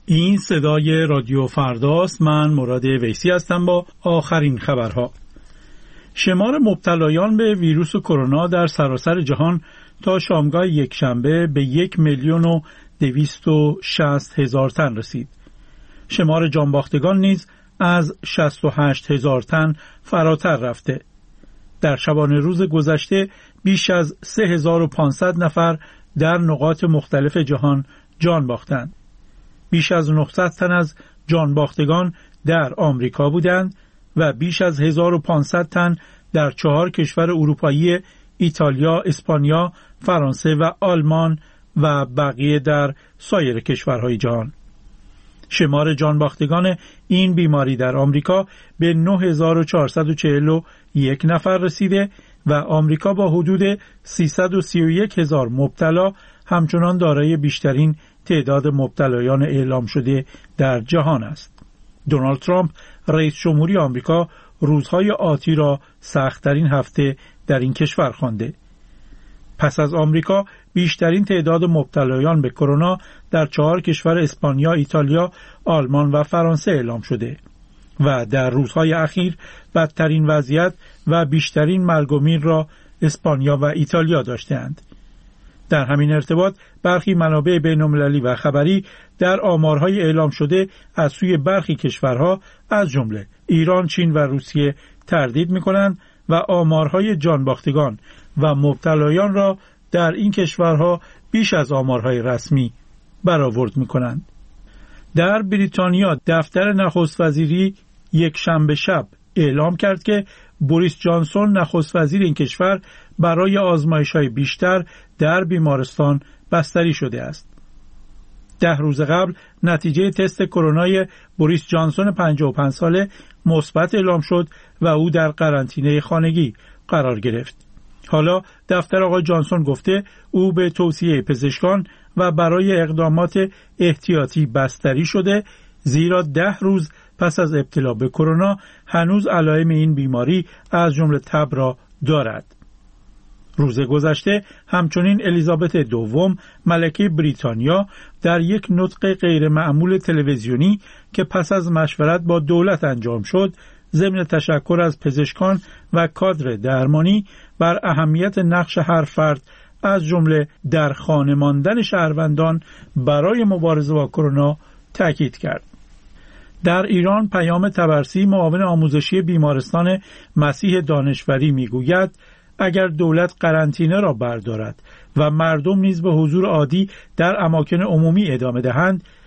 این صدای رادیو فرداست. من مراد ویسی هستم با آخرین خبرها. شمار مبتلایان به ویروس کرونا در سراسر جهان تا شامگاه یکشنبه به 1,260,000 تن رسید. شمار جانباختگان نیز از 68,000 تن فراتر رفته. در شبانه روز گذشته بیش از 3,500 نفر در نقاط مختلف جهان جان باختند. بیش از 900 تن از جانباختگان در آمریکا بودند و بیش از 1,500 تن در 4 کشور اروپایی، ایتالیا، اسپانیا، فرانسه و آلمان و بقیه در سایر کشورهای جهان. شمار جانباختگان این بیماری در آمریکا به 9,441 نفر رسیده و آمریکا با حدود 331,000 مبتلا همچنان دارای بیشترین تعداد مبتلایان اعلام شده در جهان است. دونالد ترامپ رئیس جمهوری آمریکا روزهای آتی را سخت‌ترین هفته در این کشور خوانده. پس از آمریکا بیشترین تعداد مبتلایان به کرونا در 4 کشور اسپانیا، ایتالیا، آلمان و فرانسه اعلام شده و در روزهای اخیر بدترین وضعیت و بیشترین مرگ و میر را اسپانیا و ایتالیا داشتند. در همین ارتباط برخی منابع بین‌المللی و خبری در آمارهای اعلام شده از سوی برخی کشورها از جمله ایران، چین و روسیه تردید می‌کنند و آمارهای جانباختگان و مبتلایان را در این کشورها بیش از آمارهای رسمی برآورد می‌کنند. در بریتانیا دفتر نخست وزیری یک شنبه شب اعلام کرد که بوریس جانسون نخست وزیر این کشور برای آزمایش‌های بیشتر در بیمارستان بستری شده است. 10 روز قبل نتیجه تست کرونای بوریس جانسون 55 ساله مثبت اعلام شد و او در قرنطینه خانگی قرار گرفت. حالا دفتر آقای جانسون گفته او به توصیه پزشکان و برای اقدامات احتیاطی بستری شده، زیرا 10 روز پس از ابتلا به کرونا هنوز علائم این بیماری از جمله تب را دارد. روز گذشته همچنین الیزابت دوم ملکه بریتانیا در یک نطق غیر معمول تلویزیونی که پس از مشورت با دولت انجام شد، ضمن تشکر از پزشکان و کادر درمانی بر اهمیت نقش هر فرد از جمله در خانه ماندن شهروندان برای مبارزه با کرونا تاکید کرد. در ایران پیام طبرسی معاون آموزشی بیمارستان مسیح دانشوری میگوید اگر دولت قرنطینه را بردارد و مردم نیز به حضور عادی در اماکن عمومی ادامه دهند،